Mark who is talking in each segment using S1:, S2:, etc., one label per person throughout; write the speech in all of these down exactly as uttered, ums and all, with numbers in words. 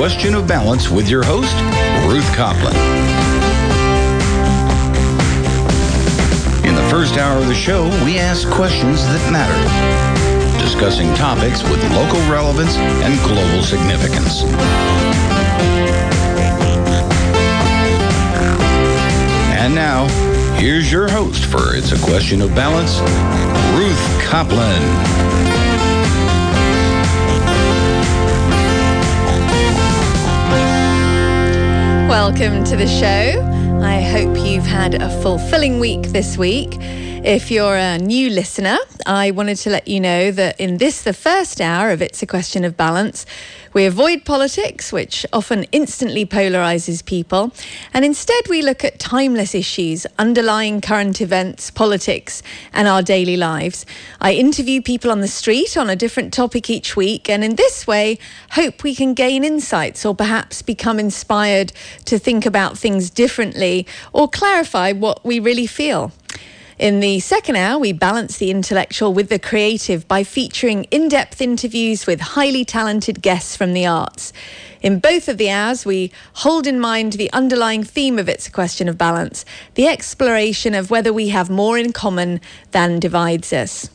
S1: Question of Balance with your host, Ruth Copeland. In the first hour of the show, we ask questions that matter, discussing topics with local relevance and global significance. And now, here's your host for It's a Question of Balance, Ruth Copeland.
S2: Welcome to the show. I hope you've had a fulfilling week this week. If you're a new listener, I wanted to let you know that in this, the first hour of It's a Question of Balance, we avoid politics, which often instantly polarizes people, and instead we look at timeless issues underlying current events, politics, and our daily lives. I interview people on the street on a different topic each week, and in this way, hope we can gain insights or perhaps become inspired to think about things differently or clarify what we really feel. In the second hour, we balance the intellectual with the creative by featuring in-depth interviews with highly talented guests from the arts. In both of the hours, we hold in mind the underlying theme of It's a Question of Balance, the exploration of whether we have more in common than divides us.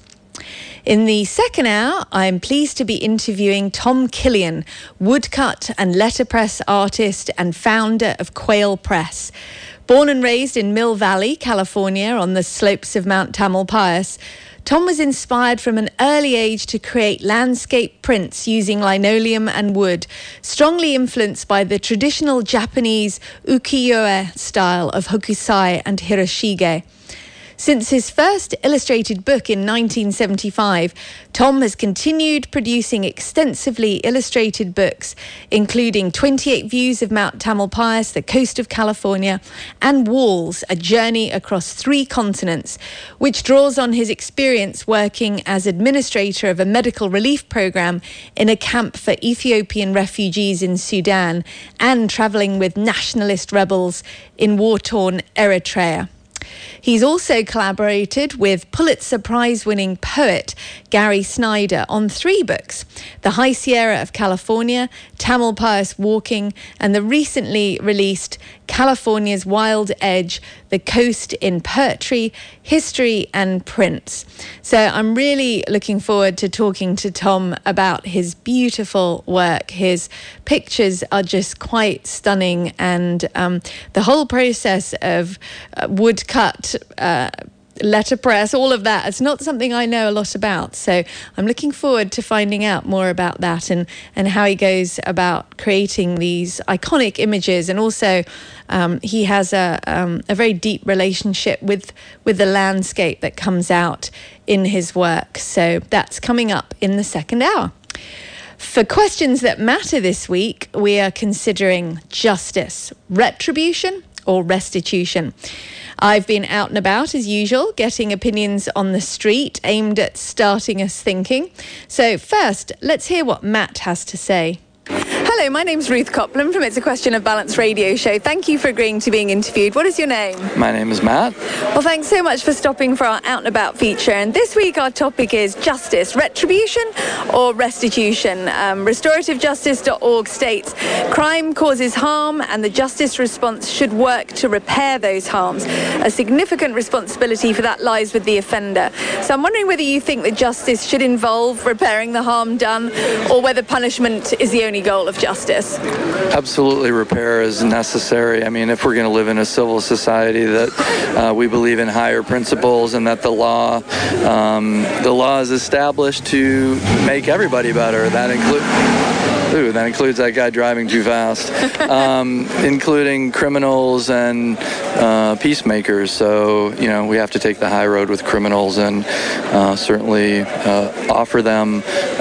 S2: In the second hour, I'm pleased to be interviewing Tom Killian, woodcut and letterpress artist and founder of Quail Press. Born and raised in Mill Valley, California, on the slopes of Mount Tamalpais, Tom was inspired from an early age to create landscape prints using linoleum and wood, strongly influenced by the traditional Japanese ukiyo-e style of hokusai and hiroshige. Since his first illustrated book in nineteen seventy-five, Tom has continued producing extensively illustrated books, including twenty-eight Views of Mount Tamalpais, the coast of California, and Walls, a journey across three continents, which draws on his experience working as administrator of a medical relief program in a camp for Ethiopian refugees in Sudan and traveling with nationalist rebels in war-torn Eritrea. He's also collaborated with Pulitzer Prize-winning poet Gary Snyder on three books: The High Sierra of California, Tamalpais Walking, and the recently released California's Wild Edge, The Coast in Poetry, History and Prints. So I'm really looking forward to talking to Tom about his beautiful work. His pictures are just quite stunning, and um, the whole process of uh, woodcut, uh, letterpress, all of that, it's not something I know a lot about. So I'm looking forward to finding out more about that and, and how he goes about creating these iconic images. And also um, he has a, um, a very deep relationship with, with the landscape that comes out in his work. So that's coming up in the second hour. For questions that matter this week, we are considering justice, retribution, or restitution. I've been out and about as usual, getting opinions on the street aimed at starting us thinking. So first, let's hear what Matt has to say. Hello, my name's Ruth Copeland from It's a Question of Balance radio show. Thank you for agreeing to being interviewed. What is your name?
S3: My name is Matt.
S2: Well, thanks so much for stopping for our Out and About feature. And this week our topic is justice, retribution or restitution. Um, restorative justice dot org states, crime causes harm and the justice response should work to repair those harms. A significant responsibility for that lies with the offender. So I'm wondering whether you think that justice should involve repairing the harm done, or whether punishment is the only goal of justice.
S3: Absolutely, repair is necessary. I mean, if we're going to live in a civil society that uh, we believe in higher principles and that the law, um, the law is established to make everybody better. That includes, ooh, that includes that guy driving too fast, um, including criminals and uh, peacemakers. So, you know, we have to take the high road with criminals and uh, certainly uh, offer them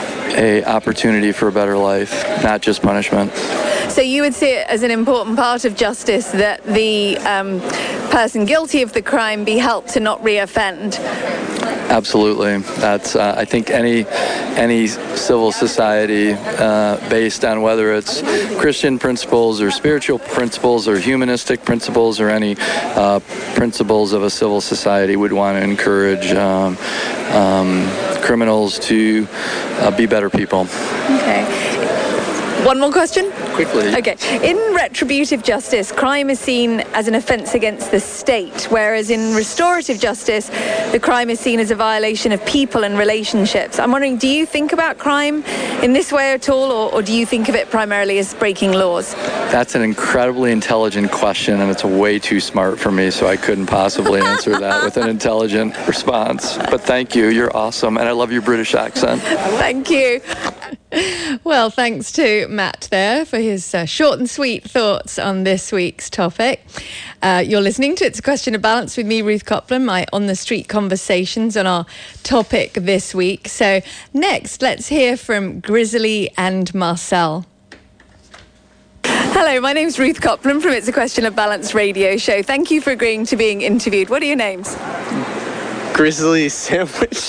S3: a opportunity for a better life, not just punishment.
S2: So you would see it as an important part of justice that the um, person guilty of the crime be helped to not reoffend?
S3: Absolutely. That's uh, I think any any civil society uh, based on whether it's Christian principles or spiritual principles or humanistic principles or any uh, principles of a civil society would want to encourage um, um, criminals to uh, be better people.
S2: Okay. One more question?
S3: quickly.
S2: Okay. In retributive justice, crime is seen as an offence against the state, whereas in restorative justice, the crime is seen as a violation of people and relationships. I'm wondering, do you think about crime in this way at all, or, or do you think of it primarily as breaking laws?
S3: That's an incredibly intelligent question, and it's way too smart for me, so I couldn't possibly answer that with an intelligent response. But thank you. You're awesome, and I love your British accent.
S2: Thank you. Well, thanks to Matt there for his uh, short and sweet thoughts on this week's topic. Uh, you're listening to It's a Question of Balance with me, Ruth Copland, my on-the-street conversations on our topic this week. So next, let's hear from Grizzly and Marcel. Hello, my name's Ruth Copland from It's a Question of Balance radio show. Thank you for agreeing to being interviewed. What are your names?
S4: Grizzly Sandwich.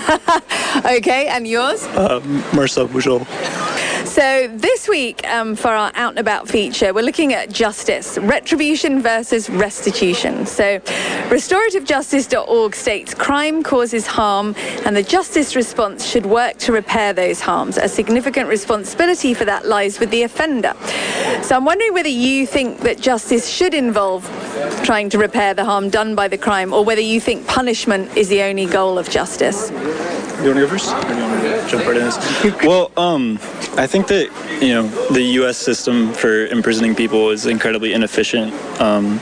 S2: Okay, and yours?
S4: Uh, Marcel Boujol.
S2: So this week, um, for our Out and About feature, we're looking at justice, retribution versus restitution. So restorative justice dot org states crime causes harm and the justice response should work to repair those harms. A significant responsibility for that lies with the offender. So I'm wondering whether you think that justice should involve trying to repair the harm done by the crime, or whether you think punishment is the only goal of justice.
S4: You want to go first? Or do you want to jump right in this? Well, um, I think that, you know, the U S system for imprisoning people is incredibly inefficient. Um,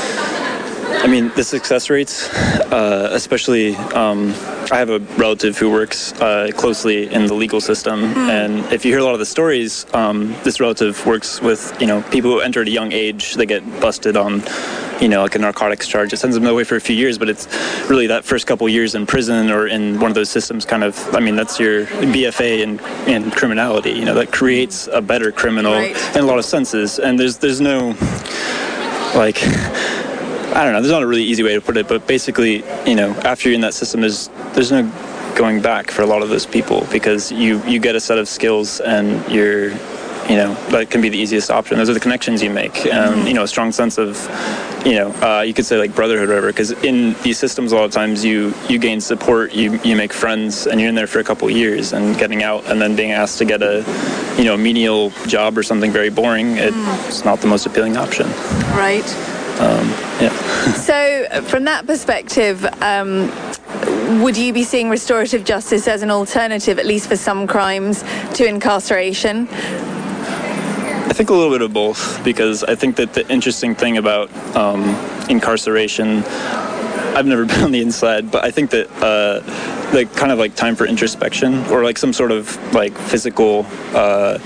S4: I mean, the success rates, uh, especially, um, I have a relative who works uh, closely in the legal system, mm. and if you hear a lot of the stories, um, this relative works with, you know, people who enter at a young age. They get busted on, you know, like a narcotics charge. It sends them away for a few years, but it's really that first couple years in prison or in one of those systems kind of, I mean, that's your B F A in, in criminality, you know, that creates a better criminal right. in a lot of senses. And there's there's no, like, I don't know, there's not a really easy way to put it, but basically, you know, after you're in that system, there's there's no going back for a lot of those people, because you, you get a set of skills and you're, you know, that can be the easiest option. Those are the connections you make, and um, you know, a strong sense of, you know, uh, you could say like brotherhood or whatever, because in these systems a lot of times you you gain support, you you make friends, and you're in there for a couple of years, and getting out and then being asked to get a, you know, menial job or something very boring, it, mm. it's not the most appealing option.
S2: Right.
S4: Um, yeah.
S2: So from that perspective, um, would you be seeing restorative justice as an alternative, at least for some crimes, to incarceration?
S4: I think a little bit of both, because I think that the interesting thing about um, incarceration, I've never been on the inside, but I think that uh, like kind of like time for introspection, or like some sort of like physical, uh,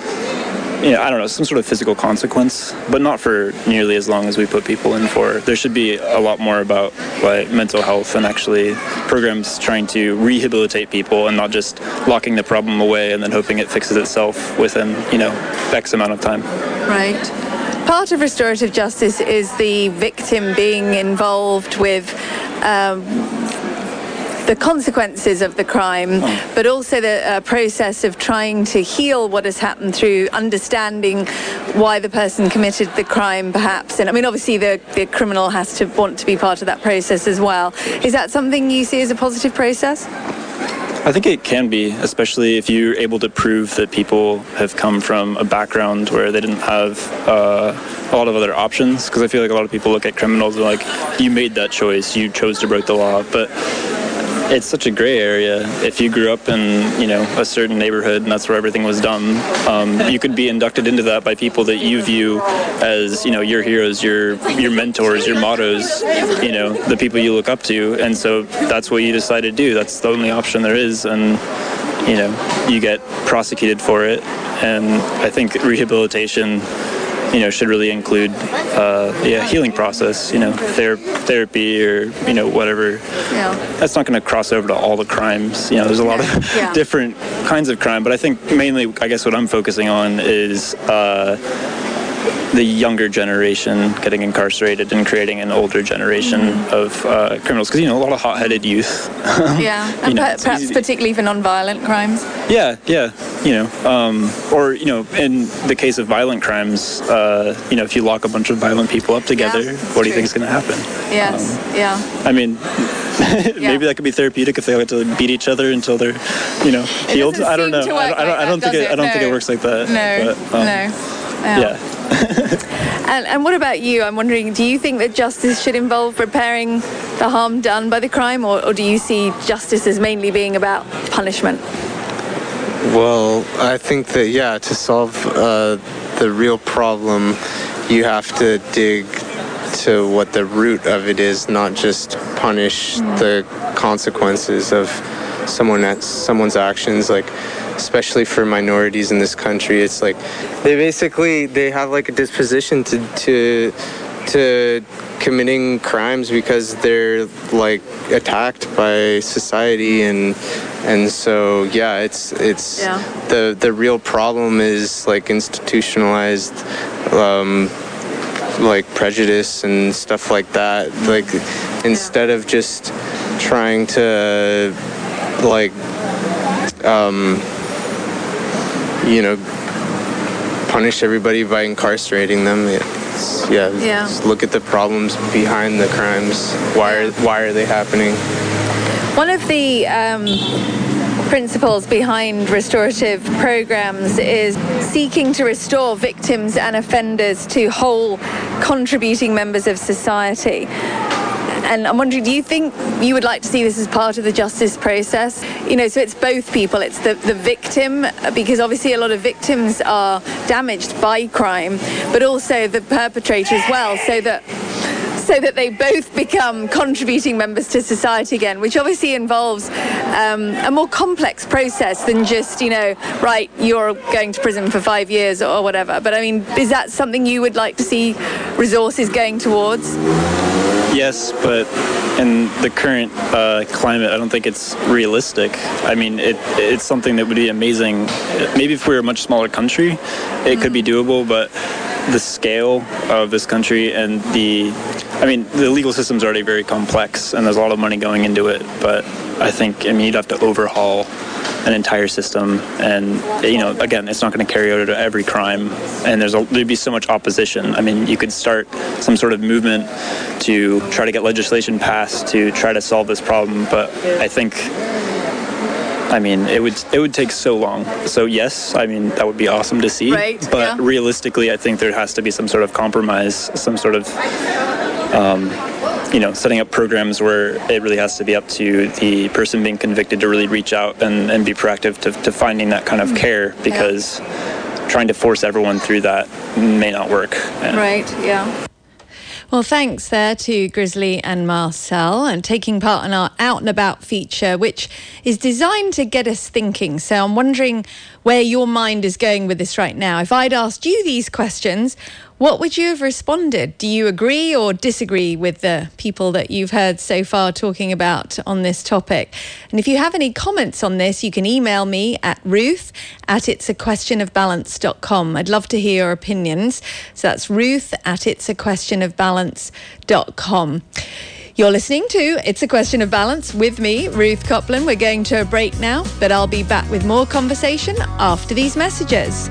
S4: you know, I don't know, some sort of physical consequence, but not for nearly as long as we put people in for. There should be a lot more about like mental health and actually programs trying to rehabilitate people and not just locking the problem away and then hoping it fixes itself within, you know, X amount of time.
S2: Right. Part of restorative justice is the victim being involved with um, the consequences of the crime, oh. but also the uh, process of trying to heal what has happened through understanding why the person committed the crime, perhaps. And I mean, obviously, the, the criminal has to want to be part of that process as well. Is that something you see as a positive process?
S4: I think it can be, especially if you're able to prove that people have come from a background where they didn't have uh, a lot of other options. Because I feel like a lot of people look at criminals and like, you made that choice, you chose to break the law. But it's such a gray area. If you grew up in, you know, a certain neighborhood and that's where everything was done, um, you could be inducted into that by people that you view as, you know, your heroes, your your mentors, your mottos, you know, the people you look up to. And so that's what you decide to do. That's the only option there is. And, you know, you get prosecuted for it. And I think rehabilitation, you know, should really include, uh, yeah, healing process, you know, ther- therapy or, you know, whatever.
S2: Yeah.
S4: That's not going to cross over to all the crimes. You know, there's a lot
S2: yeah.
S4: of
S2: Yeah.
S4: different kinds of crime, but I think mainly, I guess what I'm focusing on is uh, the younger generation getting incarcerated and creating an older generation mm-hmm. of uh, criminals. Because, you know, a lot of hot-headed youth.
S2: Yeah, and
S4: know,
S2: per- perhaps easy. particularly for non-violent crimes.
S4: Yeah, yeah, you know, um, or, you know, in the case of violent crimes, uh, you know, if you lock a bunch of violent people up together,
S2: yeah,
S4: what do you think is going to happen?
S2: Yes, um, yeah.
S4: I mean, maybe yeah. that could be therapeutic if they like to beat each other until they're, you know, healed. I don't know. I don't, I don't, I don't think it, it. I don't no. think it works like that.
S2: No,
S4: but, um,
S2: no.
S4: yeah. yeah.
S2: and, and what about you? I'm wondering, do you think that justice should involve repairing the harm done by the crime, or, or do you see justice as mainly being about punishment?
S5: Well, I think that, yeah, to solve uh, the real problem, you have to dig to what the root of it is, not just punish mm. the consequences of someone at someone's actions. Like, especially for minorities in this country, it's like they basically they have like a disposition to to to committing crimes because they're like attacked by society, and and so yeah, it's it's
S2: yeah.
S5: the the real problem is like institutionalized um, like prejudice and stuff like that. Like instead yeah. of just trying to like um, you know, punish everybody by incarcerating them. It's, yeah,
S2: yeah.
S5: Just look at the problems behind the crimes. Why are why are they happening?
S2: One of the um, principles behind restorative programs is seeking to restore victims and offenders to whole, contributing members of society. And I'm wondering, do you think you would like to see this as part of the justice process? You know, so it's both people. It's the, the victim, because obviously a lot of victims are damaged by crime, but also the perpetrator as well, so that so that they both become contributing members to society again, which obviously involves um, a more complex process than just, you know, right, you're going to prison for five years or whatever. But I mean, is that something you would like to see resources going towards?
S4: Yes, but in the current uh, climate, I don't think it's realistic. I mean, it it's something that would be amazing. Maybe if we were a much smaller country, it mm-hmm. could be doable, but the scale of this country and the, I mean, the legal system's already very complex, and there's a lot of money going into it, but I think, I mean, you'd have to overhaul an entire system, and you know, again, it's not going to carry out to every crime, and there's a, there'd be so much opposition. I mean, you could start some sort of movement to try to get legislation passed to try to solve this problem, but I think, I mean, it would it would take so long. So yes, I mean, that would be awesome to see,
S2: right,
S4: but
S2: yeah.
S4: realistically, I think there has to be some sort of compromise, some sort of um, you know, setting up programs where it really has to be up to the person being convicted to really reach out and, and be proactive to, to finding that kind of care, because yeah. trying to force everyone through that may not work.
S2: Yeah. Right, yeah. Well, thanks there to Grizzly and Marcel, and taking part in our Out and About feature, which is designed to get us thinking. So I'm wondering where your mind is going with this right now. If I'd asked you these questions, what would you have responded? Do you agree or disagree with the people that you've heard so far talking about on this topic? And if you have any comments on this, you can email me at ruth at it's a question of balance dot com. I'd love to hear your opinions. So that's ruth at it's a question of balance dot com. You're listening to It's a Question of Balance with me, Ruth Copland. We're going to a break now, but I'll be back with more conversation after these messages.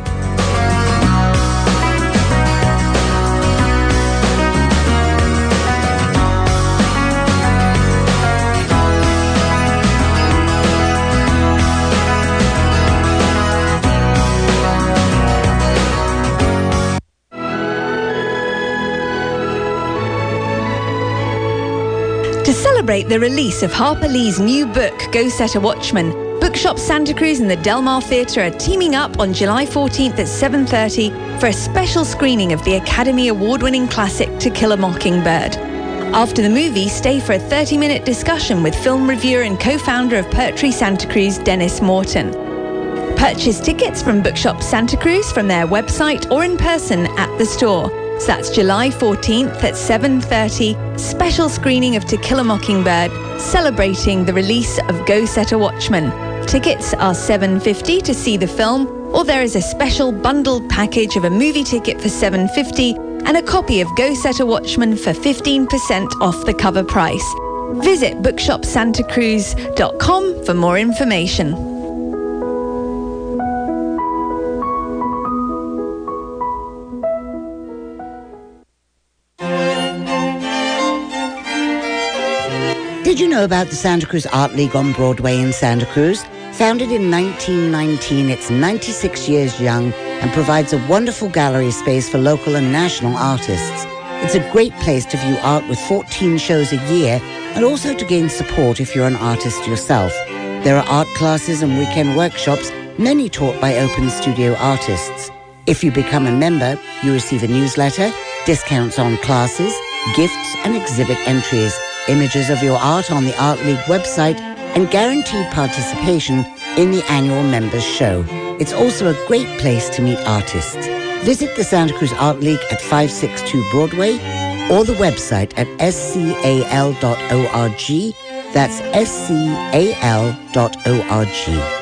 S2: To celebrate the release of Harper Lee's new book, Go Set a Watchman, Bookshop Santa Cruz and the Del Mar Theatre are teaming up on July fourteenth at seven thirty for a special screening of the Academy Award-winning classic To Kill a Mockingbird. After the movie, stay for a thirty-minute discussion with film reviewer and co-founder of Poetry Santa Cruz, Dennis Morton. Purchase tickets from Bookshop Santa Cruz from their website or in person at the store. So that's July fourteenth at seven thirty, special screening of To Kill a Mockingbird, celebrating the release of Go Set a Watchman. Tickets are seven dollars and fifty cents to see the film, or there is a special bundled package of a movie ticket for seven dollars and fifty cents and a copy of Go Set a Watchman for fifteen percent off the cover price. Visit bookshop santa cruz dot com for more information.
S6: Did you know about the Santa Cruz Art League on Broadway in Santa Cruz? Founded in nineteen nineteen, it's ninety-six years young and provides a wonderful gallery space for local and national artists. It's a great place to view art with fourteen shows a year and also to gain support if you're an artist yourself. There are art classes and weekend workshops, many taught by Open Studio artists. If you become a member, you receive a newsletter, discounts on classes, gifts and exhibit entries, images of your art on the Art League website, and guaranteed participation in the annual members show. It's also a great place to meet artists. Visit the Santa Cruz Art League at five sixty-two Broadway or the website at s c a l dot org. That's s c a l dot org.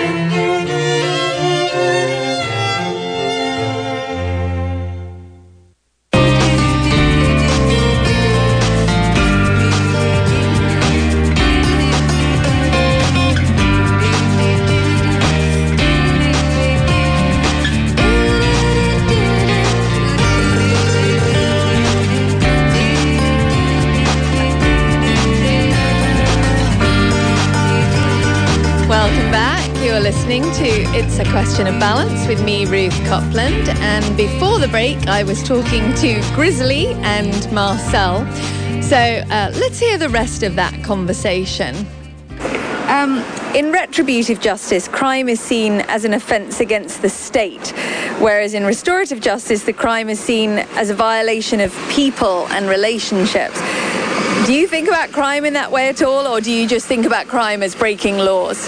S2: Listening to It's a Question of Balance with me, Ruth Copland, and before the break I was talking to Grizzly and Marcel. So uh, let's hear the rest of that conversation. Um, in retributive justice, crime is seen as an offence against the state, whereas in restorative justice, the crime is seen as a violation of people and relationships. Do you think about crime in that way at all, or do you just think about crime as breaking laws?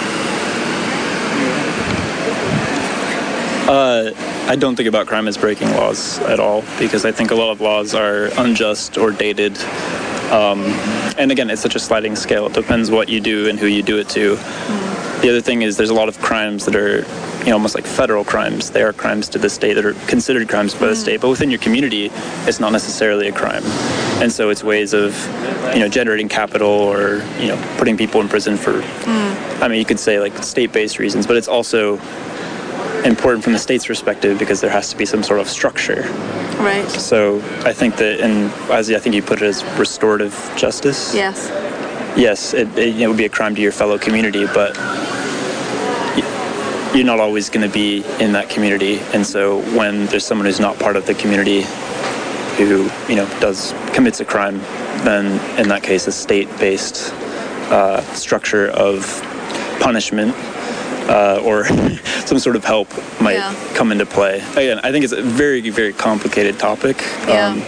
S4: Uh, I don't think about crime as breaking laws at all, because I think a lot of laws are unjust or dated. Um, and again, it's such a sliding scale. It depends what you do and who you do it to. Mm. The other thing is there's a lot of crimes that are, you know, almost like federal crimes. They are crimes to the state that are considered crimes by mm. the state, but within your community, it's not necessarily a crime. And so it's ways of, you know, generating capital or, you know, putting people in prison for, mm. I mean, you could say like state-based reasons, but it's also important from the state's perspective because there has to be some sort of structure.
S2: Right.
S4: So I think that, and as I think you put it as restorative justice.
S2: Yes.
S4: Yes, it, it, it would be a crime to your fellow community, but you're not always going to be in that community. And so when there's someone who's not part of the community who, you know, does commits a crime, then in that case, a state-based uh, structure of punishment Uh, or some sort of help might yeah. come into play. Again, I think it's a very, very complicated topic.
S2: Yeah.
S4: Um,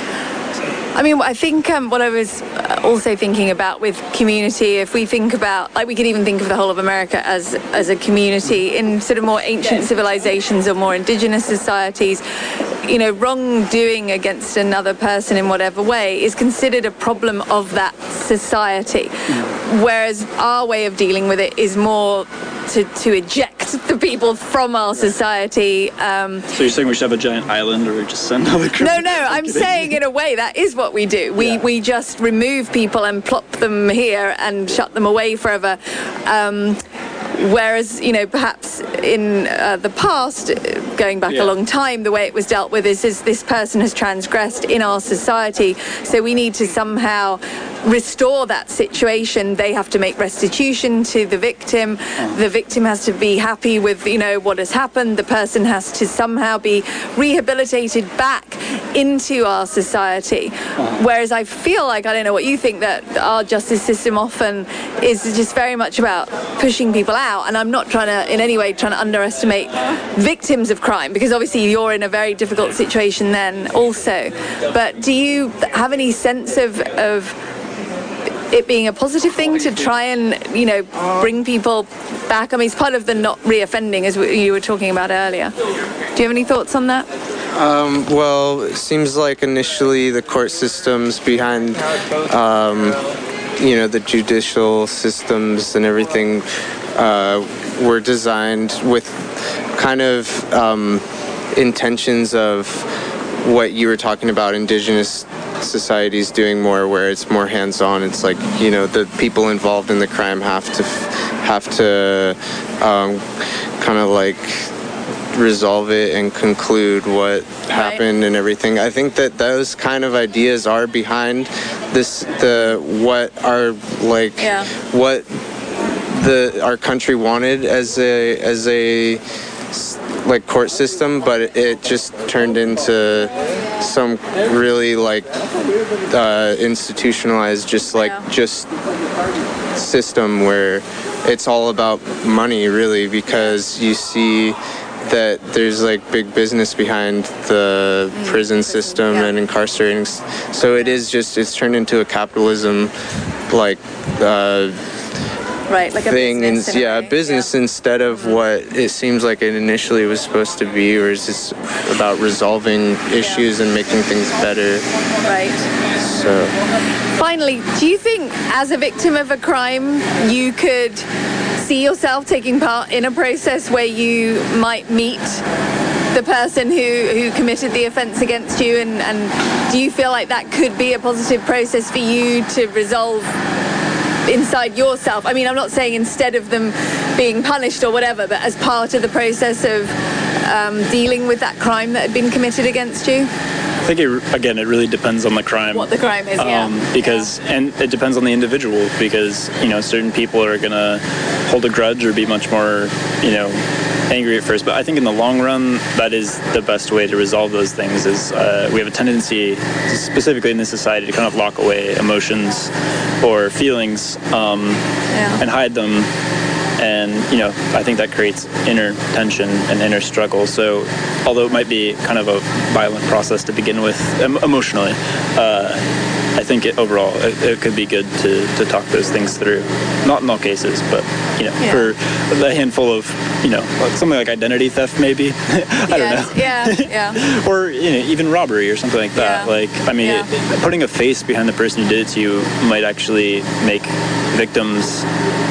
S2: I mean, I think um, what I was also thinking about with community, if we think about, like we could even think of the whole of America as as a community in sort of more ancient civilizations or more indigenous societies, you know, wrongdoing against another person in whatever way is considered a problem of that society. Whereas our way of dealing with it is more to, to eject the people from our society. Um,
S4: so you're saying we should have a giant island or just send all the criminals?
S2: No, no, I'm saying in a way that is what we do. We, yeah. we just remove people and plop them here and shut them away forever. Um, Whereas, you know, perhaps in uh, the past, going back yeah. a long time, the way it was dealt with is, is this person has transgressed in our society, so we need to somehow restore that situation. They have to make restitution to the victim. Oh. The victim has to be happy with, you know, what has happened. The person has to somehow be rehabilitated back into our society. Oh. Whereas I feel like, I don't know what you think, that our justice system often is just very much about pushing people out. And I'm not trying to, in any way, trying to underestimate victims of crime, because obviously you're in a very difficult situation then also. But do you have any sense of, of it being a positive thing to try and, you know, bring people back? I mean, it's part of the not reoffending, as you were talking about earlier. Do you have any thoughts on that?
S5: Um, well, it seems like initially the court systems behind, um, you know, the judicial systems and everything uh, were designed with kind of um, intentions of what you were talking about, indigenous societies doing more, where it's more hands-on. It's like, you know, the people involved in the crime have to have to um, kind of like resolve it and conclude what happened right. and everything. I think that those kind of ideas are behind this, the what our like yeah. what the our country wanted as a as a like court system, but it, it just turned into some really like uh, institutionalized, just like
S2: Yeah.
S5: just system where it's all about money, really, because you see that there's like big business behind the mm, prison system
S2: yeah.
S5: and incarcerating. s- So it is just it's turned into a capitalism like uh,
S2: Right, like a
S5: thing,
S2: business.
S5: and
S2: in a
S5: yeah,
S2: way.
S5: business instead of what it seems like it initially was supposed to be, or is just about resolving issues and making things better.
S2: Right.
S5: So.
S2: Finally, do you think as a victim of a crime you could see yourself taking part in a process where you might meet the person who, who committed the offence against you, and, and do you feel like that could be a positive process for you to resolve inside yourself? I mean, I'm not saying instead of them being punished or whatever, but as part of the process of um, dealing with that crime that had been committed against you?
S4: I think, it, again, it really depends on the crime.
S2: What the crime is, yeah.
S4: Um, because, and it depends on the individual, because, you know, certain people are going to hold a grudge or be much more, you know, angry at first. But I think in the long run, that is the best way to resolve those things. Is uh, we have a tendency, specifically in this society, to kind of lock away emotions or feelings um,
S2: Yeah.
S4: and hide them. And, you know, I think that creates inner tension and inner struggle. So although it might be kind of a violent process to begin with em- emotionally, uh, I think it, overall it, it could be good to, to talk those things through. Not in all cases, but, you know,
S2: Yeah.
S4: for a handful of, you know, like something like identity theft maybe. I don't
S2: Yes,
S4: know.
S2: yeah, yeah.
S4: Or, you know, even robbery or something like that.
S2: Yeah.
S4: Like, I mean,
S2: Yeah.
S4: it, putting a face behind the person who did it to you might actually make victims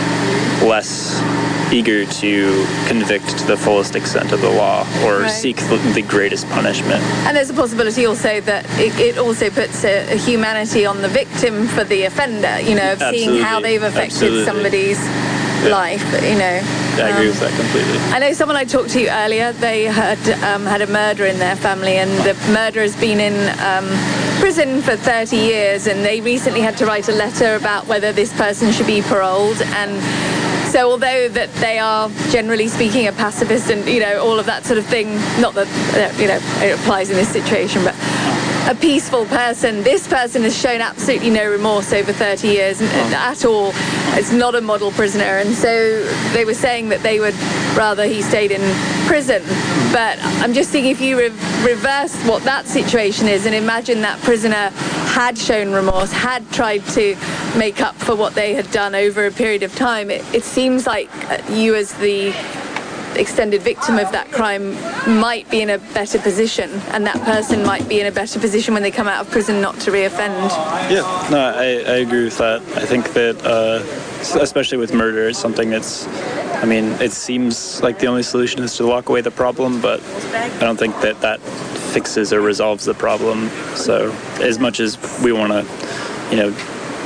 S4: less eager to convict to the fullest extent of the law or
S2: Right.
S4: seek the, the greatest punishment.
S2: And there's a possibility also that it, it also puts a, a humanity on the victim for the offender, you know, of seeing how
S4: Absolutely.
S2: they've affected
S4: Absolutely.
S2: somebody's life, you know.
S4: I agree
S2: Um,
S4: with that completely.
S2: I know someone I talked to earlier, they had um, had a murder in their family, and the murderer's been in um, prison for thirty years, and they recently had to write a letter about whether this person should be paroled. And so although that they are generally speaking a pacifist and, you know, all of that sort of thing, not that, uh, you know, it applies in this situation, but a peaceful person, this person has shown absolutely no remorse over thirty years n- at all. It's not a model prisoner, and so they were saying that they would rather he stayed in prison. But I'm just thinking, if you re- reverse what that situation is and imagine that prisoner had shown remorse, had tried to make up for what they had done over a period of time, it, it seems like uh, you as the extended victim of that crime might be in a better position, and that person might be in a better position when they come out of prison not to reoffend.
S4: Yeah, no, I, I agree with that. I think that, uh, s- especially with murder, it's something that's, I mean, it seems like the only solution is to lock away the problem, but I don't think that that fixes or resolves the problem. So as much as we want to, you know,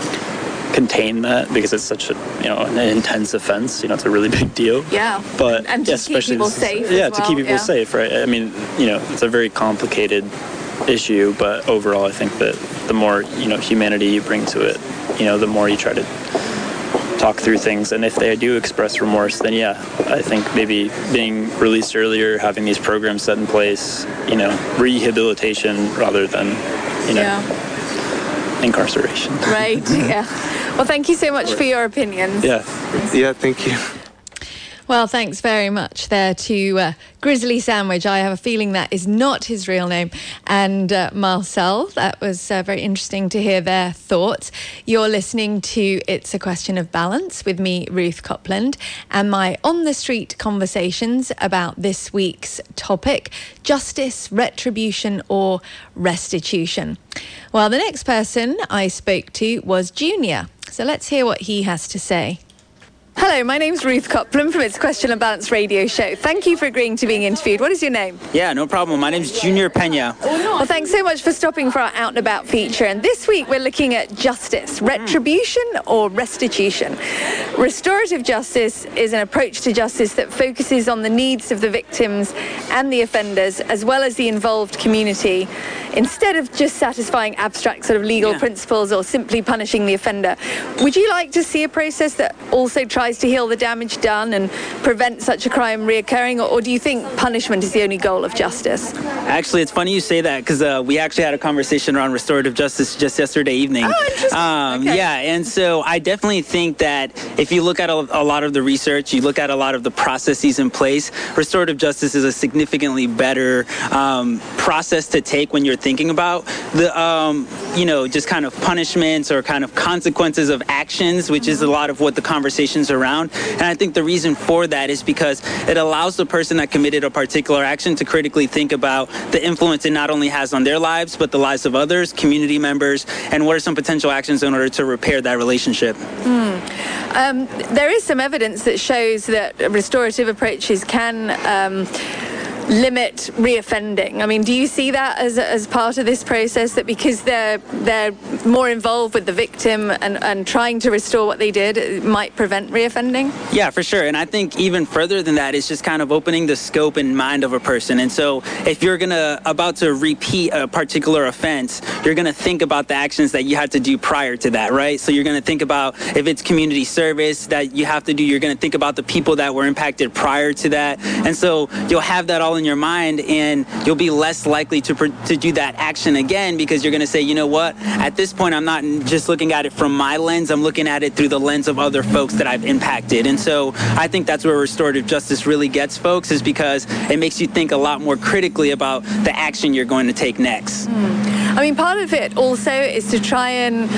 S4: contain that because it's such a, you know, an intense offense, you know, it's a really big deal.
S2: Yeah.
S4: But
S2: And to
S4: yeah,
S2: keep
S4: especially
S2: people
S4: this-
S2: safe
S4: Yeah,
S2: as
S4: to
S2: well,
S4: keep people
S2: yeah.
S4: safe, right? I mean, you know, it's a very complicated issue, but overall, I think that the more, you know, humanity you bring to it, you know, the more you try to talk through things. And if they do express remorse, then yeah, I think maybe being released earlier, having these programs set in place, you know, rehabilitation rather than, you know,
S2: Yeah.
S4: incarceration.
S2: Right. Yeah. Well, thank you so much for your opinions.
S4: Yeah.
S5: Yeah, thank you.
S2: Well, thanks very much there to uh, Grizzly Sandwich. I have a feeling that is not his real name. And uh, Marcel, that was uh, very interesting to hear their thoughts. You're listening to It's a Question of Balance with me, Ruth Copland, and my on-the-street conversations about this week's topic, justice, retribution or restitution. Well, the next person I spoke to was Junior. So let's hear what he has to say. Hello, my name's Ruth Copland from It's a Question of Balance radio show. Thank you for agreeing to being interviewed. What is your name?
S7: Yeah, no problem. My name's Junior Pena.
S2: Well, thanks so much for stopping for our Out and About feature. And this week we're looking at justice, retribution or restitution. restorative justice is an approach to justice that focuses on the needs of the victims and the offenders, as well as the involved community, instead of just satisfying abstract sort of legal
S7: Yeah.
S2: principles or simply punishing the offender. Would you like to see a process that also tries to heal the damage done and prevent such a crime reoccurring, or, or do you think punishment is the only goal of justice?
S7: Actually, it's funny you say that because uh, we actually had a conversation around restorative justice just yesterday evening.
S2: Oh, interesting.
S7: Um,
S2: Okay.
S7: Yeah, and so I definitely think that if you look at a, a lot of the research, you look at a lot of the processes in place, restorative justice is a significantly better um, process to take when you're thinking about the, um, you know, just kind of punishments or kind of consequences of actions, which is a lot of what the conversation's around. And I think the reason for that is because it allows the person that committed a particular action to critically think about the influence it not only has on their lives, but the lives of others, community members, and what are some potential actions in order to repair that relationship.
S2: Mm. Um, there is some evidence that shows that restorative approaches can um, limit reoffending. I mean, do you see that as as part of this process, that because they're they're more involved with the victim and, and trying to restore what they did, it might prevent reoffending?
S7: Yeah, for sure. And I think even further than that, it's just kind of opening the scope and mind of a person. And so if you're gonna about to repeat a particular offense, you're gonna think about the actions that you had to do prior to that, right? So you're gonna think about if it's community service that you have to do, you're gonna think about the people that were impacted prior to that. And so you'll have that all in your mind, and you'll be less likely to to do that action again, because you're going to say, you know what, at this point I'm not just looking at it from my lens, I'm looking at it through the lens of other folks that I've impacted. And so I think that's where restorative justice really gets folks, is because it makes you think a lot more critically about the action you're going to take next.
S2: Mm. I mean, part of it also is to try and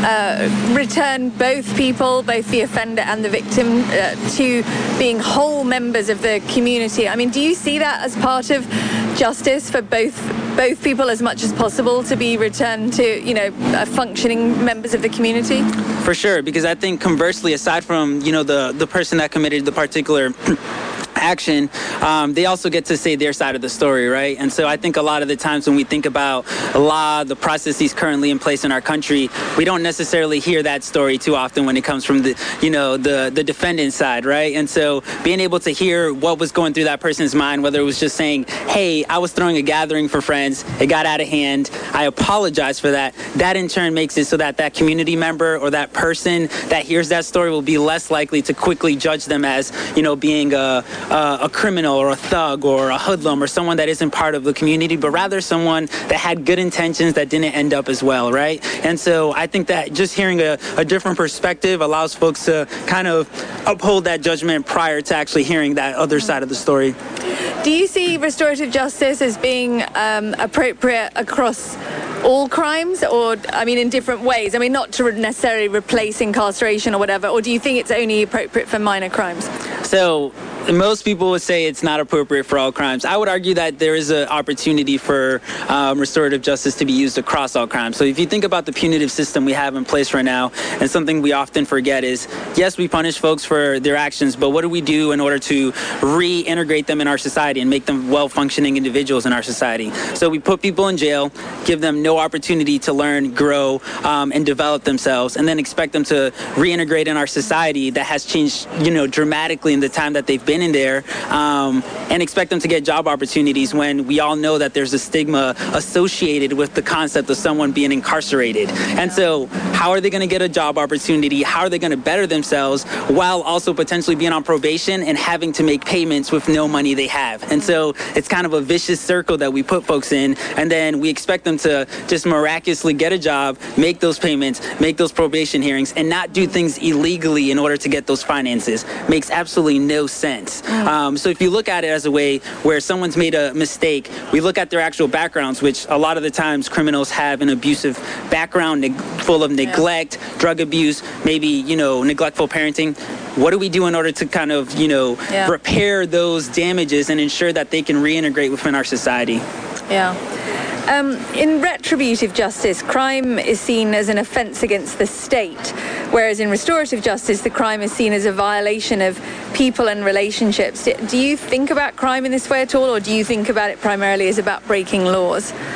S2: uh, return both people, both the offender and the victim, uh, to being whole members of the community. I mean, do you see that as part of justice for both both people as much as possible, to be returned to, you know, uh, functioning members of the community?
S7: For sure, because I think conversely, aside from, you know, the, the person that committed the particular action, um, they also get to say their side of the story, right? And so I think a lot of the times when we think about law, the processes currently in place in our country, we don't necessarily hear that story too often when it comes from the, you know, the, the defendant side, right? And so being able to hear what was going through that person's mind, whether it was just saying, hey, I was throwing a gathering for friends, it got out of hand, I apologize for that, that in turn makes it so that that community member or that person that hears that story will be less likely to quickly judge them as, you know, being a Uh, a criminal or a thug or a hoodlum or someone that isn't part of the community, but rather someone that had good intentions that didn't end up as well, right? And so I think that just hearing a, a different perspective allows folks to kind of uphold that judgment prior to actually hearing that other side of the story.
S2: Do you see restorative justice as being um, appropriate across all crimes, or, I mean, in different ways? I mean, not to necessarily replace incarceration or whatever, or do you think it's only appropriate for minor crimes?
S7: So most people would say it's not appropriate for all crimes. I would argue that there is an opportunity for um, restorative justice to be used across all crimes. So if you think about the punitive system we have in place right now, and something we often forget is, yes, we punish folks for their actions, but what do we do in order to reintegrate them in our society and make them well-functioning individuals in our society? So we put people in jail, give them no opportunity to learn, grow, um, and develop themselves, and then expect them to reintegrate in our society that has changed, you know, dramatically in the time that they've been in there, um, and expect them to get job opportunities when we all know that there's a stigma associated with the concept of someone being incarcerated. And so how are they going to get a job opportunity? How are they going to better themselves while also potentially being on probation and having to make payments with no money they have? And so it's kind of a vicious circle that we put folks in, and then we expect them to just miraculously get a job, make those payments, make those probation hearings, and not do things illegally in order to get those finances. Makes absolutely no sense. Um, so if you look at it as a way where someone's made a mistake, we look at their actual backgrounds, which a lot of the times criminals have an abusive background neg- full of neglect, yeah. drug abuse, maybe, you know, neglectful parenting. What do we do in order to kind of, you know, yeah. repair those damages and ensure that they can reintegrate within our society?
S2: Yeah. Um, in retributive justice, crime is seen as an offence against the state, whereas in restorative justice, the crime is seen as a violation of people and relationships. Do you think about crime in this way at all, or do you think about it primarily as about breaking laws?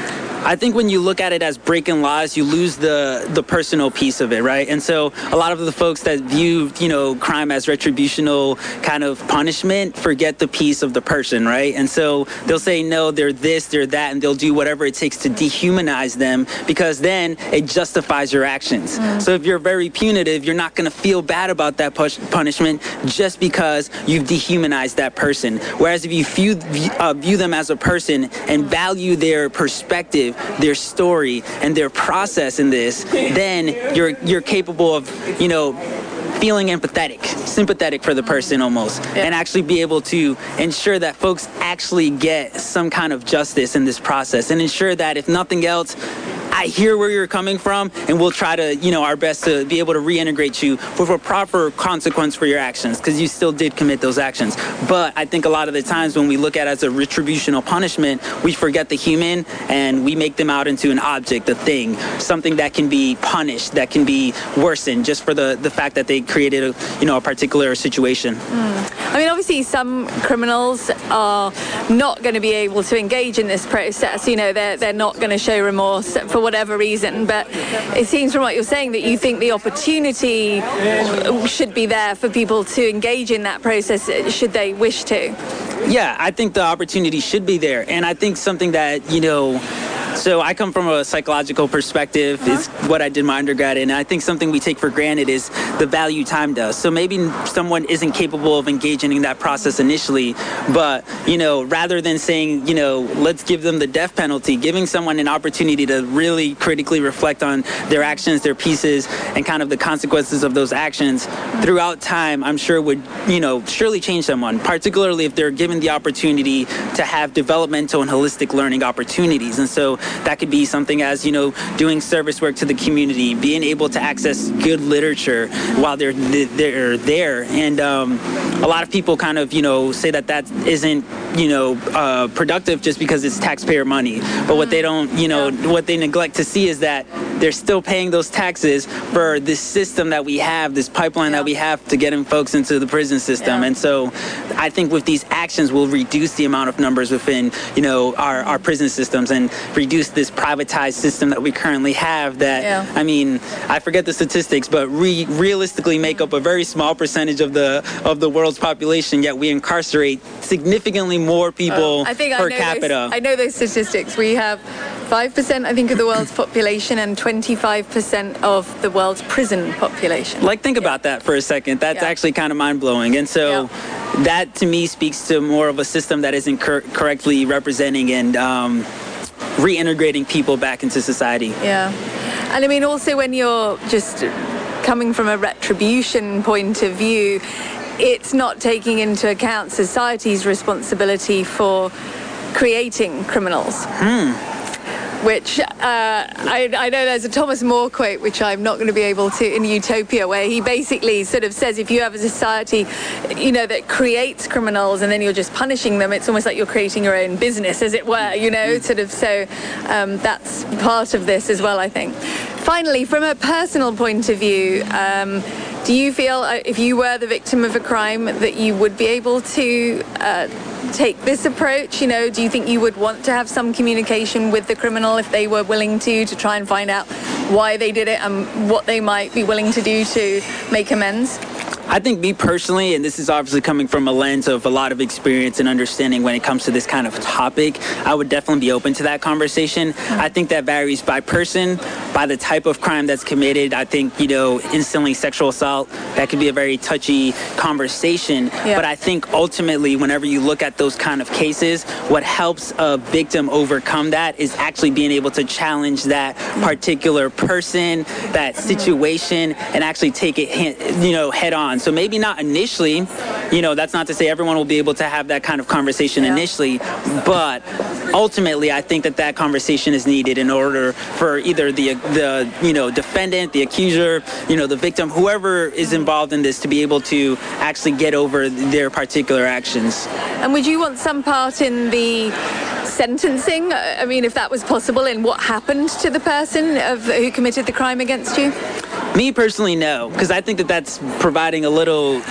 S7: I think when you look at it as breaking laws, you lose the the personal piece of it, right? And so a lot of the folks that view, you know, crime as retributional kind of punishment forget the piece of the person, right? And so they'll say, no, they're this, they're that, and they'll do whatever it takes to dehumanize them, because then it justifies your actions. Mm. So if you're very punitive, you're not going to feel bad about that push- punishment just because you've dehumanized that person. Whereas if you view, uh, view them as a person and value their perspective, their story, and their process in this, then you're you're capable of, you know, feeling empathetic, sympathetic for the person almost, yeah. and actually be able to ensure that folks actually get some kind of justice in this process, and ensure that if nothing else, I hear where you're coming from, and we'll try to, you know, our best to be able to reintegrate you with a proper consequence for your actions, because you still did commit those actions. But I think a lot of the times when we look at it as a retributional punishment, we forget the human, and we make them out into an object, a thing, something that can be punished, that can be worsened just for the, the fact that they created a, you know, a particular situation.
S2: Mm. I mean, obviously some criminals are not going to be able to engage in this process. You know, they're, they're not going to show remorse for whatever reason, but it seems from what you're saying that you think the opportunity should be there for people to engage in that process should they wish to.
S7: Yeah, I think the opportunity should be there, and I think something that, you know, so I come from a psychological perspective, uh-huh. is what I did my undergrad in, and I think something we take for granted is the value time does. So maybe someone isn't capable of engaging in that process initially, but, you know, rather than saying, you know, let's give them the death penalty, giving someone an opportunity to really critically reflect on their actions, their pieces, and kind of the consequences of those actions throughout time, I'm sure would, you know, surely change someone, particularly if they're given the opportunity to have developmental and holistic learning opportunities. And so that could be something as, you know, doing service work to the community, being able to access good literature while they're they're there. And um, a lot of people kind of, you know, say that that isn't, you know, uh, productive just because it's taxpayer money. But what they don't, you know, what they neglect to see is that they're still paying those taxes for this system that we have, this pipeline yeah. that we have to getting folks into the prison system. Yeah. And so I think with these actions, we'll reduce the amount of numbers within, you know, our, our prison systems, and reduce this privatized system that we currently have that, yeah. I mean, I forget the statistics, but re- realistically make up a very small percentage of the of the world's population, yet we incarcerate significantly more people uh, I think per
S2: I know
S7: capita.
S2: Those, I know those statistics. We have five percent, I think, of the world's population and twenty-five percent of the world's prison population.
S7: Like, think yeah. about that for a second. That's yeah. actually kind of mind-blowing. And so yeah. that, to me, speaks to more of a system that isn't cor- correctly representing and um, reintegrating people back into society.
S2: Yeah. And I mean, also when you're just coming from a retribution point of view, it's not taking into account society's responsibility for creating criminals.
S7: Hmm.
S2: Which uh, I, I know there's a Thomas More quote, which I'm not going to be able to, in Utopia, where he basically sort of says if you have a society, you know, that creates criminals and then you're just punishing them, it's almost like you're creating your own business, as it were, you know, sort of. So um, that's part of this as well, I think. Finally, from a personal point of view, um, do you feel uh, if you were the victim of a crime that you would be able to uh, take this approach? You know, do you think you would want to have some communication with the criminal if they were willing to, to try and find out why they did it and what they might be willing to do to make amends?
S7: I think me personally, and this is obviously coming from a lens of a lot of experience and understanding when it comes to this kind of topic, I would definitely be open to that conversation. Mm-hmm. I think that varies by person, by the type of crime that's committed. I think, you know, instantly sexual assault, that could be a very touchy conversation. Yeah. But I think ultimately, whenever you look at those kind of cases, what helps a victim overcome that is actually being able to challenge that mm-hmm. particular person, that situation, and actually take it, you know, head on. So maybe not initially, you know, that's not to say everyone will be able to have that kind of conversation yeah. initially, but ultimately I think that that conversation is needed in order for either the, the you know, defendant, the accuser, you know, the victim, whoever is involved in this to be able to actually get over their particular actions.
S2: And would you want some part in the sentencing? I mean, if that was possible, in what happened to the person of, who committed the crime against you?
S7: Me personally, no, because I think that that's providing a little,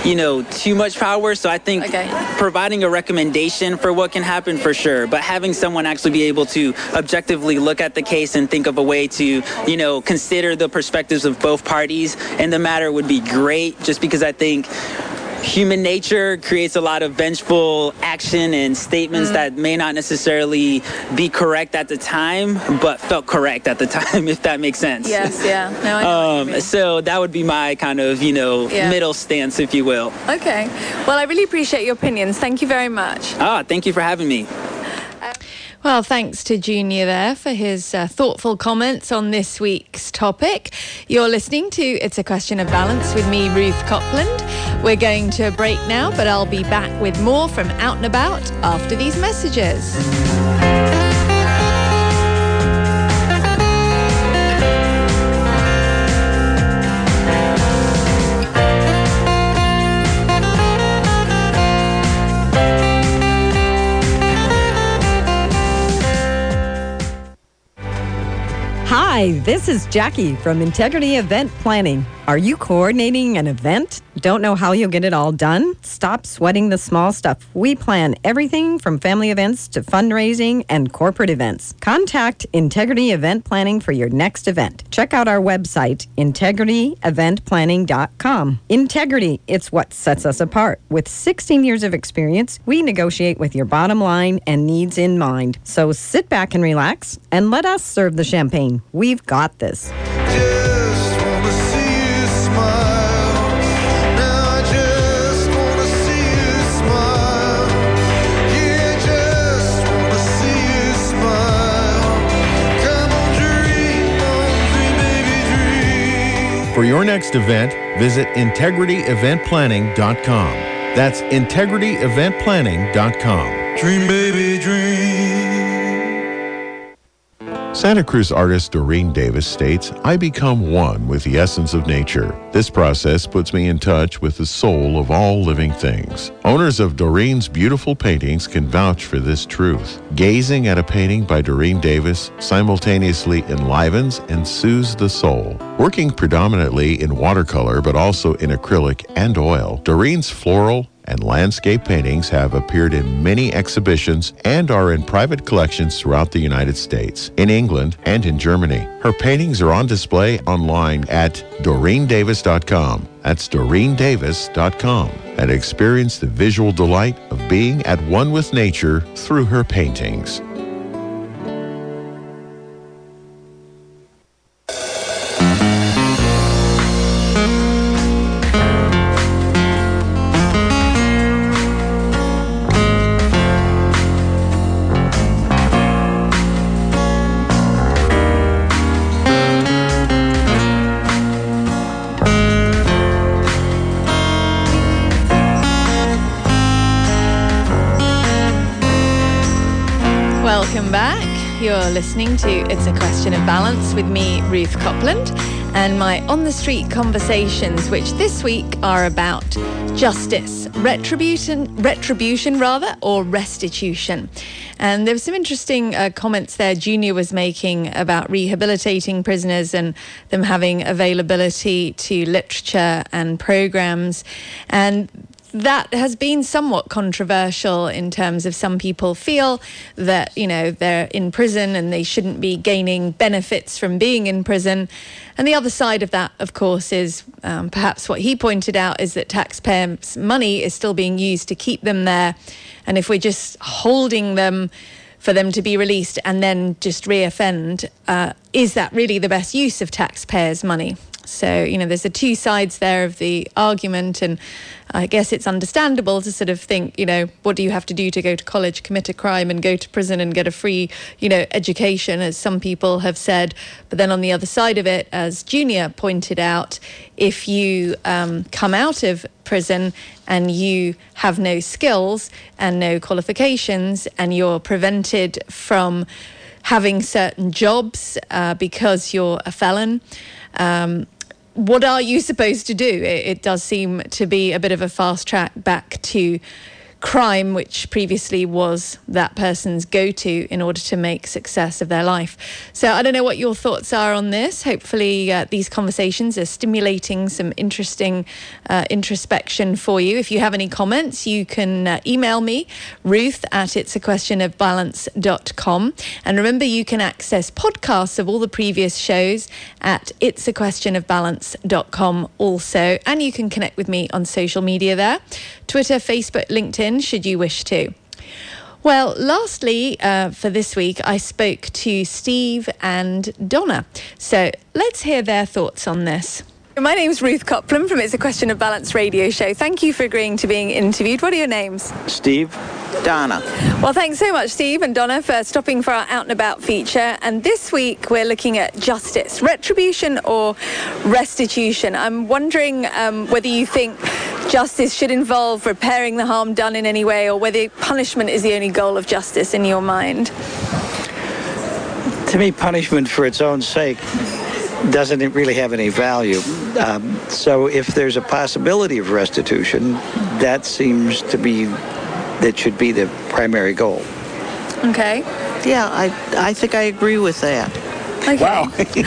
S7: you know, too much power. So I think
S2: Okay.
S7: providing a recommendation for what can happen for sure, but having someone actually be able to objectively look at the case and think of a way to, you know, consider the perspectives of both parties in the matter would be great, just because I think human nature creates a lot of vengeful action and statements mm. that may not necessarily be correct at the time, but felt correct at the time, if that makes sense.
S2: Yes, yeah. No, I know
S7: um, so that would be my kind of, you know, yeah. middle stance, if you will.
S2: Okay. Well, I really appreciate your opinions. Thank you very much.
S7: Ah, thank you for having me.
S2: Well, thanks to Junior there for his uh, thoughtful comments on this week's topic. You're listening to It's a Question of Balance with me, Ruth Copland. We're going to a break now, but I'll be back with more from Out and About after these messages.
S8: Hi, this is Jackie from Integrity Event Planning. Are you coordinating an event? Don't know how you'll get it all done? Stop sweating the small stuff. We plan everything from family events to fundraising and corporate events. Contact Integrity Event Planning for your next event. Check out our website, integrity event planning dot com. Integrity, it's what sets us apart. With sixteen years of experience, we negotiate with your bottom line and needs in mind. So sit back and relax and let us serve the champagne. We've got this.
S9: For your next event, visit integrity event planning dot com. That's integrity event planning dot com.
S10: Dream, baby, dream.
S9: Santa Cruz artist Doreen Davis states, I become one with the essence of nature. This process puts me in touch with the soul of all living things. Owners of Doreen's beautiful paintings can vouch for this truth. Gazing at a painting by Doreen Davis simultaneously enlivens and soothes the soul. Working predominantly in watercolor but also in acrylic and oil, Doreen's floral and landscape paintings have appeared in many exhibitions and are in private collections throughout the United States, in England, and in Germany. Her paintings are on display online at doreen davis dot com. That's doreen davis dot com. And experience the visual delight of being at one with nature through her paintings.
S2: Welcome back. You're listening to It's a Question of Balance with me, Ruth Copland, and my On the Street conversations, which this week are about justice, retribution, retribution rather, or restitution. And there were some interesting uh, comments there Junior was making about rehabilitating prisoners and them having availability to literature and programs. And that has been somewhat controversial in terms of some people feel that, you know, they're in prison and they shouldn't be gaining benefits from being in prison. And the other side of that, of course, is um, perhaps what he pointed out is that taxpayers' money is still being used to keep them there. And if we're just holding them for them to be released and then just reoffend, uh, is that really the best use of taxpayers' money? So, you know, there's the two sides there of the argument, and I guess it's understandable to sort of think, you know, what do you have to do to go to college, commit a crime and go to prison and get a free, you know, education, as some people have said. But then on the other side of it, as Junior pointed out, if you um, come out of prison and you have no skills and no qualifications and you're prevented from having certain jobs uh, because you're a felon, um, what are you supposed to do? It, it does seem to be a bit of a fast track back to crime, which previously was that person's go-to in order to make success of their life. So I don't know what your thoughts are on this. Hopefully uh, these conversations are stimulating some interesting uh, introspection for you. If you have any comments, you can uh, email me, Ruth at it's a question of balance dot com. And remember, you can access podcasts of all the previous shows at it's a question of balance dot com also. And you can connect with me on social media there, Twitter, Facebook, LinkedIn, should you wish to. Well, lastly, uh, for this week, I spoke to Steve and Donna. So let's hear their thoughts on this. My name's Ruth Copland from It's a Question of Balance radio show. Thank you for agreeing to being interviewed. What are your names?
S11: Steve. Donna.
S2: Well, thanks so much, Steve and Donna, for stopping for our Out and About feature. And this week, we're looking at justice, retribution or restitution. I'm wondering um, whether you think justice should involve repairing the harm done in any way, or whether punishment is the only goal of justice in your mind.
S11: To me, punishment for its own sake doesn't really have any value. Um, so if there's a possibility of restitution, that seems to be, that should be the primary goal.
S2: Okay.
S12: Yeah, I I think I agree with that.
S2: Okay.
S11: Wow.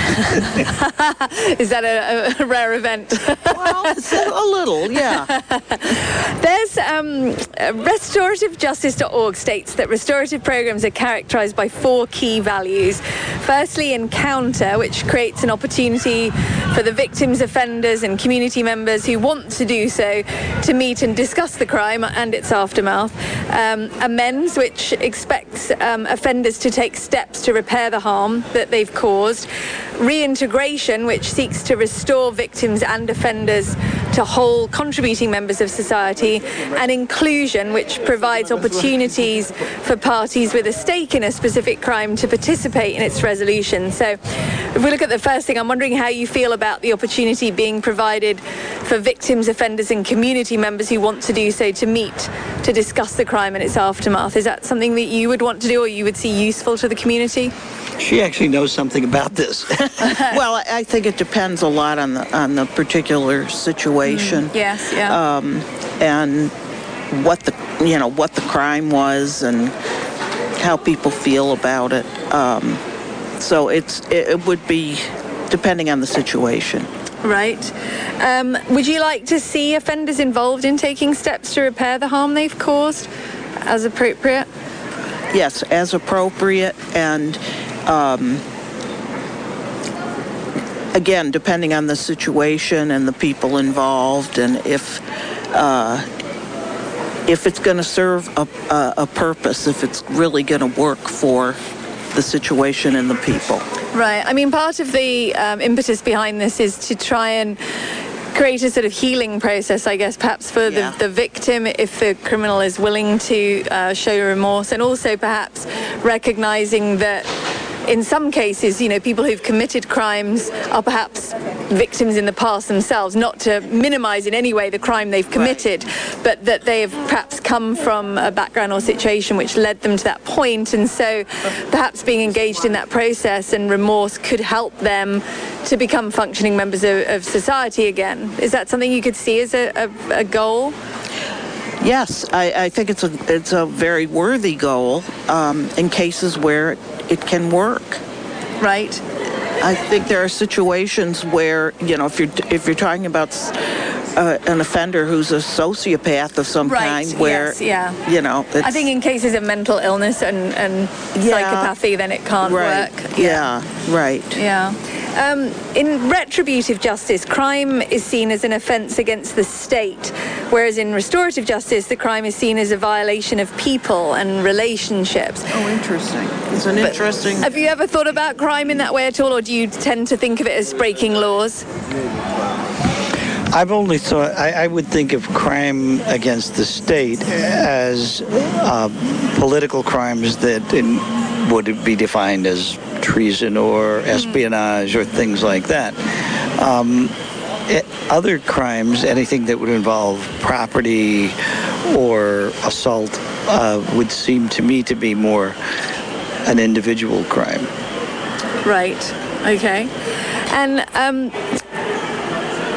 S2: Is that a, a rare event?
S12: Well, a little, yeah.
S2: There's um, restorative justice dot org states that restorative programs are characterized by four key values. Firstly, encounter, which creates an opportunity for the victims, offenders and community members who want to do so to meet and discuss the crime and its aftermath. Um, amends, which expects um, offenders to take steps to repair the harm that they've caused. Reintegration, which seeks to restore victims and offenders to whole contributing members of society. And inclusion, which provides opportunities for parties with a stake in a specific crime to participate in its resolution. So if we look at the first thing, I'm wondering how you feel about the opportunity being provided for victims, offenders and community members who want to do so to meet to discuss the crime and its aftermath. Is that something that you would want to do, or you would see useful to the community?
S11: She actually knows something about this.
S12: Well, I think it depends a lot on the on the particular situation.
S2: Mm, yes, yeah.
S12: Um, and what the you know what the crime was and how people feel about it. Um, so it's it, it would be depending on the situation.
S2: Right. Um, would you like to see offenders involved in taking steps to repair the harm they've caused as appropriate?
S12: Yes, as appropriate, and um, again, depending on the situation and the people involved, and if uh, if it's going to serve a, a, a purpose, if it's really going to work for the situation and the people.
S2: Right. I mean, part of the um, impetus behind this is to try and create a sort of healing process, I guess, perhaps for
S12: Yeah.
S2: the, the victim, if the criminal is willing to uh, show remorse, and also perhaps recognizing that in some cases, you know, people who've committed crimes are perhaps victims in the past themselves, not to minimize in any way the crime they've committed, right. but that they have perhaps come from a background or situation which led them to that point, and so perhaps being engaged in that process and remorse could help them to become functioning members of, of society again. Is that something you could see as a, a, a goal?
S12: Yes, I, I think it's a it's a very worthy goal um, in cases where it, it can work.
S2: Right.
S12: I think there are situations where, you know, if you're if you're talking about uh, an offender who's a sociopath of some
S2: right.
S12: kind, where
S2: yes, yeah.
S12: you know, it's,
S2: I think in cases of mental illness and and
S12: Yeah.
S2: psychopathy, then it can't
S12: right.
S2: work.
S12: Yeah. yeah, right.
S2: Yeah. Um, in retributive justice, crime is seen as an offence against the state, whereas in restorative justice, the crime is seen as a violation of people and relationships.
S12: Oh, interesting. It's an
S2: But
S12: interesting.
S2: Have you ever thought about crime in that way at all, or do you tend to think of it as breaking laws?
S11: I've only thought, I, I would think of crime against the state as uh, political crimes that in, would be defined as treason or espionage or things like that. Um, it, other crimes, anything that would involve property or assault, uh, would seem to me to be more an individual crime.
S2: Right. Okay. And um,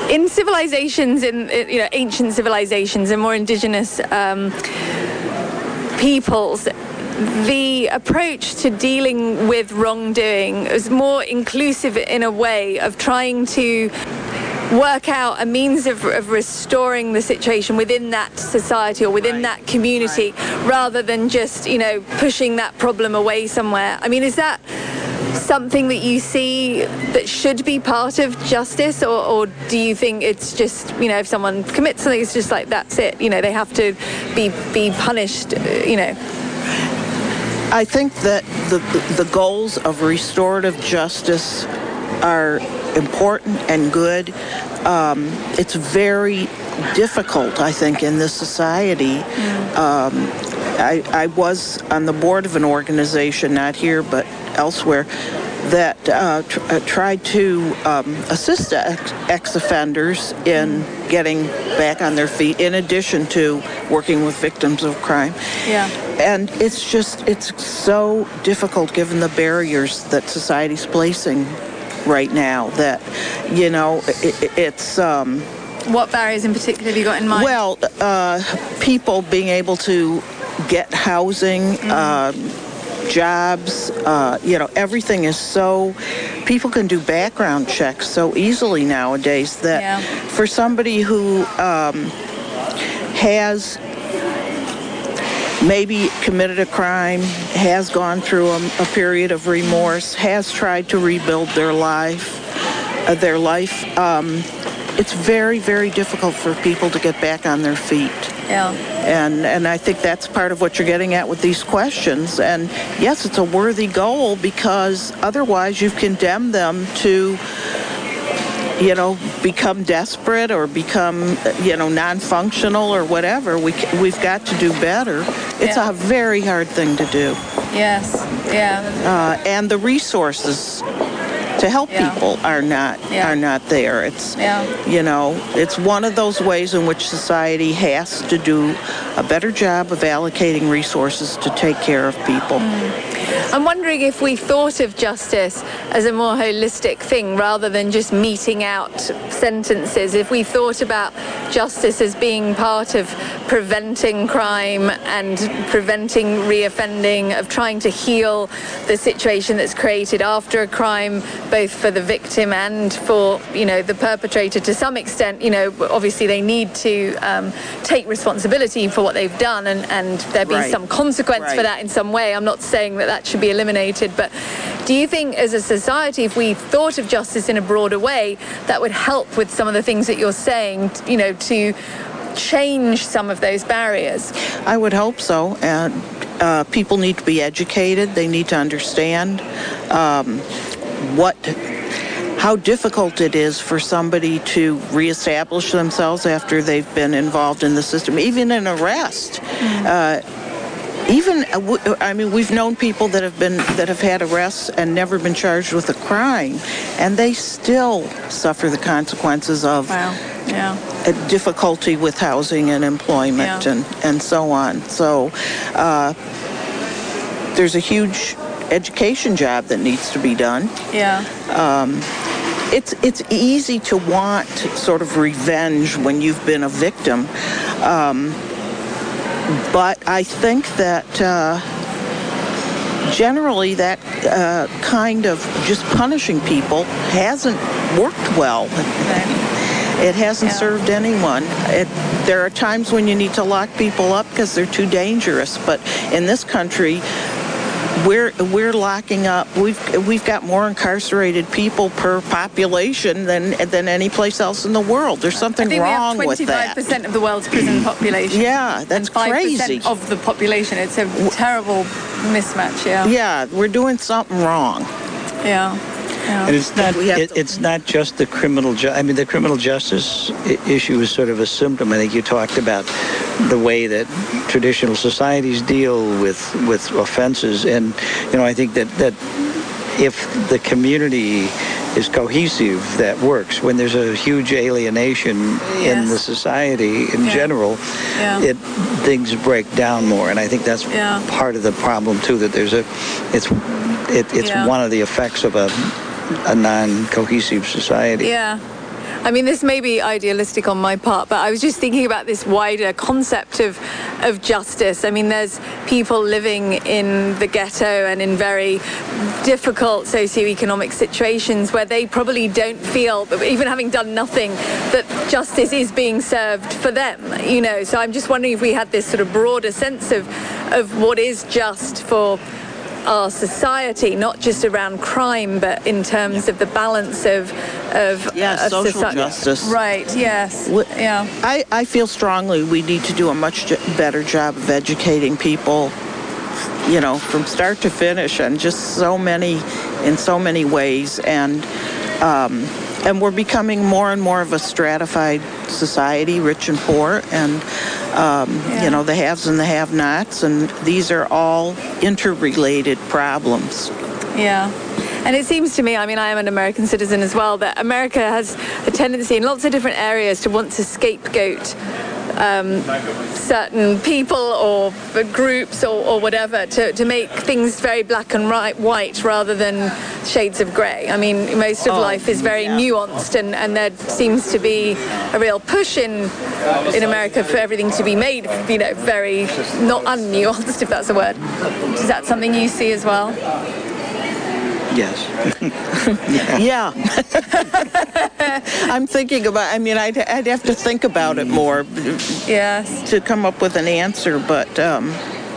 S2: in civilizations, in you know ancient civilizations and more indigenous um, peoples, the approach to dealing with wrongdoing is more inclusive in a way of trying to work out a means of, of restoring the situation within that society or within right. that community, right. rather than just, you know, pushing that problem away somewhere. I mean, is that something that you see that should be part of justice, or, or do you think it's just, you know, if someone commits something, it's just like, that's it, you know, they have to be be punished, you know?
S12: I think that the the goals of restorative justice are important and good. Um, it's very difficult, I think, in this society. Mm. Um, I, I was on the board of an organization, not here but elsewhere, that uh, tr- uh, tried to um, assist ex- ex-offenders in getting back on their feet, in addition to working with victims of crime.
S2: Yeah.
S12: And it's just, it's so difficult given the barriers that society's placing right now, that, you know, it, it's... Um,
S2: what barriers in particular have you got in mind?
S12: Well, uh, people being able to get housing, mm. uh, jobs, uh, you know, everything is so... People can do background checks so easily nowadays that yeah. for somebody who um, has maybe committed a crime, has gone through a, a period of remorse, has tried to rebuild their life, uh, their life, um, it's very, very difficult for people to get back on their feet.
S2: Yeah.
S12: And and I think that's part of what you're getting at with these questions. And yes, it's a worthy goal, because otherwise you've condemned them to, you know, become desperate or become, you know, non-functional or whatever. We, we've got to do better. It's yeah. a very hard thing to do.
S2: Yes, yeah.
S12: Uh, and the resources to help
S2: yeah.
S12: people are not
S2: yeah.
S12: are not there. It's,
S2: yeah.
S12: you know, it's one of those ways in which society has to do a better job of allocating resources to take care of people.
S2: Mm. I'm wondering if we thought of justice as a more holistic thing rather than just meting out sentences. If we thought about justice as being part of preventing crime and preventing reoffending, of trying to heal the situation that's created after a crime, both for the victim and for, you know, the perpetrator to some extent. You know, obviously they need to um, take responsibility for what they've done, and, and there be
S12: right.
S2: some consequence
S12: right.
S2: for that in some way. I'm not saying that that should be eliminated, but do you think as a society, if we thought of justice in a broader way, that would help with some of the things that you're saying, you know, to change some of those barriers?
S12: I would hope so. And uh, people need to be educated. They need to understand um, what how difficult it is for somebody to reestablish themselves after they've been involved in the system, even an arrest. Mm-hmm. Uh, Even, I mean, we've known people that have been that have had arrests and never been charged with a crime, and they still suffer the consequences of
S2: wow. yeah.
S12: a difficulty with housing and employment
S2: yeah.
S12: and, and so on. So uh, there's a huge education job that needs to be done.
S2: Yeah.
S12: Um, it's it's easy to want sort of revenge when you've been a victim. Um, But I think that uh, generally that uh, kind of just punishing people hasn't worked well. It hasn't yeah. served anyone. It, there are times when you need to lock people up because they're too dangerous. But in this country, we're we're locking up. We've we've got more incarcerated people per population than than any place else in the world. There's something
S2: I think
S12: wrong
S2: we have
S12: with that.
S2: twenty-five percent of the world's prison population.
S12: Yeah, that's
S2: and five percent
S12: crazy.
S2: Of the population. It's a terrible mismatch. Yeah.
S12: Yeah, we're doing something wrong.
S2: Yeah. Yeah.
S11: And it's not it, it's not just the criminal ju- I mean, the criminal justice I- issue is sort of a symptom. I think you talked about the way that traditional societies deal with, with offenses. And, you know, I think that, that if the community is cohesive, that works. When there's a huge alienation
S2: yes.
S11: in the society in
S2: yeah.
S11: general,
S2: yeah.
S11: it things break down more. And I think that's
S2: yeah.
S11: part of the problem, too, that there's a, it's, it, it's
S2: yeah.
S11: one of the effects of a, a non-cohesive society.
S2: Yeah. I mean, this may be idealistic on my part, but I was just thinking about this wider concept of of justice. I mean, there's people living in the ghetto and in very difficult socioeconomic situations where they probably don't feel, even having done nothing, that justice is being served for them, you know. So I'm just wondering if we had this sort of broader sense of, of what is just for our society, not just around crime, but in terms of the balance of of,
S12: yeah,
S2: of
S12: social
S2: society.
S12: justice.
S2: Right, yes. Yeah.
S12: I, I feel strongly we need to do a much j- better job of educating people, you know, from start to finish, and just so many, in so many ways. And um, and we're becoming more and more of a stratified society, rich and poor, and um, yeah. you know, the haves and the have-nots, and these are all interrelated problems.
S2: Yeah. And it seems to me, I mean, I am an American citizen as well, that America has a tendency in lots of different areas to want to scapegoat um, certain people or groups or, or whatever to, to make things very black and right, white rather than shades of grey. I mean, most of
S12: oh,
S2: life is very
S12: yeah.
S2: nuanced, and, and there seems to be a real push in in America for everything to be made, you know, very not unnuanced, if that's a word. Is that something you see as well?
S11: Yes.
S12: Yeah. I'm thinking about, I mean, I'd, I'd have to think about it more
S2: yes.
S12: to come up with an answer, but... Um,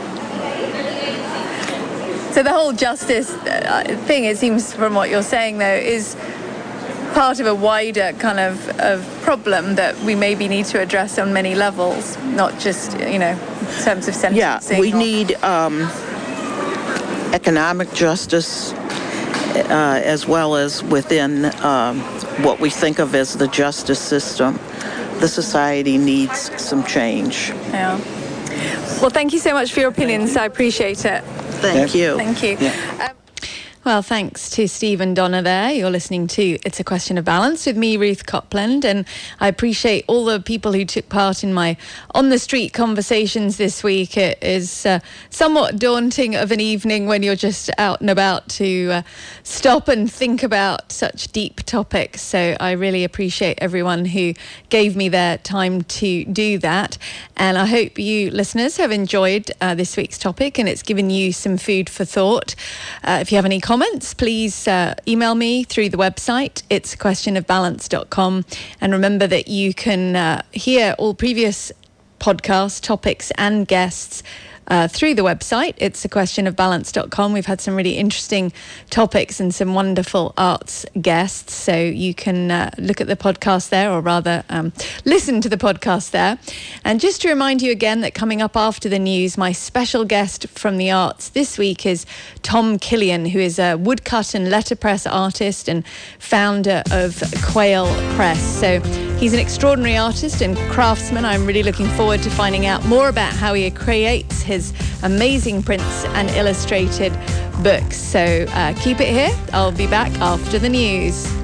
S2: so the whole justice uh, thing, it seems from what you're saying, though, is part of a wider kind of, of problem that we maybe need to address on many levels, not just, you know, in terms of sentencing.
S12: Yeah, we
S2: or...
S12: need um, economic justice, Uh, as well as within um, what we think of as the justice system. The society needs some change.
S2: Yeah. Well, thank you so much for your opinions. I appreciate it.
S12: Thank you.
S2: Thank you. Yeah. Um, well, thanks to Steve and Donna there. You're listening to It's a Question of Balance with me, Ruth Copland, and I appreciate all the people who took part in my on-the-street conversations this week. It is uh, somewhat daunting of an evening when you're just out and about to uh, stop and think about such deep topics. So I really appreciate everyone who gave me their time to do that. And I hope you listeners have enjoyed uh, this week's topic and it's given you some food for thought. Uh, if you have any comments, please uh, email me through the website. It's a question of balance dot com. And remember that you can uh, hear all previous podcast topics and guests Uh, through the website. It's a question of balance dot com. We've had some really interesting topics and some wonderful arts guests, so you can uh, look at the podcast there, or rather um, listen to the podcast there. And just to remind you again that coming up after the news, my special guest from the arts this week is Tom Killian, who is a woodcut and letterpress artist and founder of Quail Press. So he's an extraordinary artist and craftsman. I'm really looking forward to finding out more about how he creates his amazing prints and illustrated books. So uh, keep it here. I'll be back after the news.